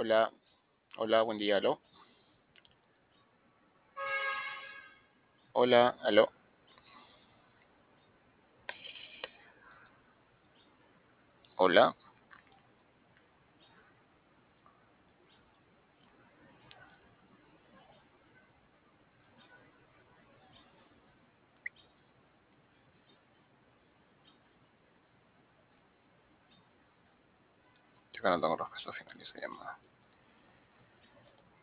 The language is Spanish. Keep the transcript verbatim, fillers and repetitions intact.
Hola, hola, buen día, aló. Hola, aló. Hola. Yo que no tengo respuesta, finaliza llamada.